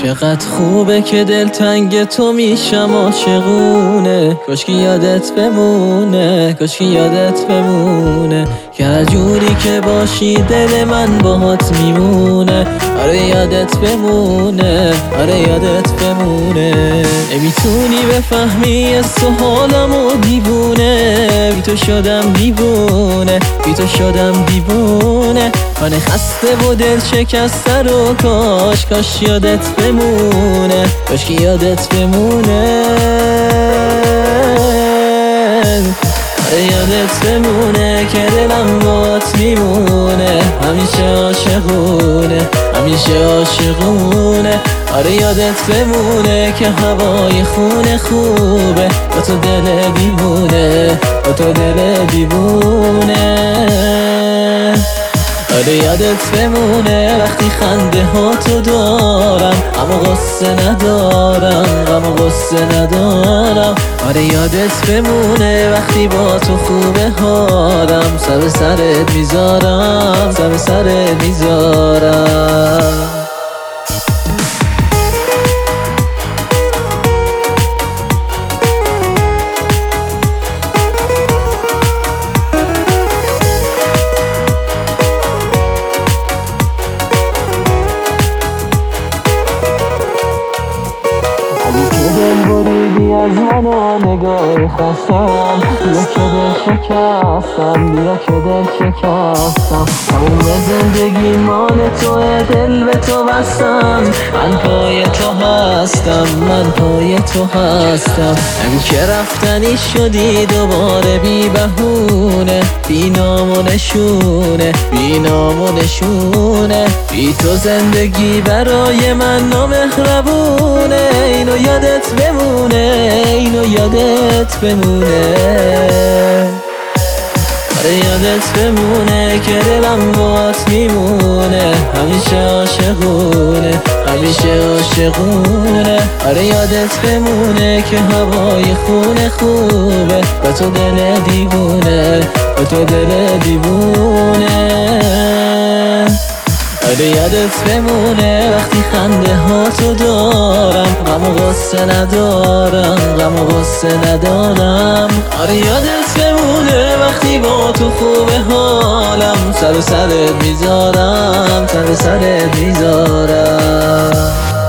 چقدر خوبه که دلتنگ تو میشم عاشقونه. کاشکی یادت بمونه، کاشکی یادت بمونه که هر جوری که باشی دل من باهات میمونه. آره یادت بمونه، آره یادت بمونه. نمیتونی بفهمی از تو حالمو دیوونه، بی تو شدم دیوونه، بی تو شدم دیوونه. من خسته و دل شکسته رو کاش یادت بمونه، کاش یادت بمونه. آره یادت بمونه که دلم باهات میمونه، همیشه عاشقونه، همیشه عاشقونه. آره یادت بمونه که هوای خونه خوبه، با تو دل دیوونه، با تو دل دیوونه. آره یادت بمونه وقتی خنده ها تو دارم، اما غصه ندارم، اما غصه ندارم. آره یادت بمونه وقتی با تو خوبه حالم، سر سرت میذارم، سر سرت میذارم. دل بریدی از من و نگاه خستم، بیا که دل شکستم، بیا که دل شکستم. تموم زندگی مال توه، دل به تو بستم، من پای تو هستم، من پای تو هستم. همین که رفتنی شدی دوباره بی بهونه، بی نام و نشونه، بی نام و نشونه. بی تو زندگی برای من نامهربونه. اینو یادت بمونه، اینو یادت بمونه. آره یادت بمونه که دلم باهات میمونه، همیشه عاشقونه، همیشه عاشقونه. آره یادت بمونه که هوای خونه خوبه، با تو دل دیوونه، با تو دل دیوونه. آره یادت بمونه وقتی خنده ها تو دارم، غم و غصه ندارم، غم و غصه ندارم. آره یادت بمونه وقتی با تو خوبه حالم، سر سرت میذارم، سر سرت میذارم.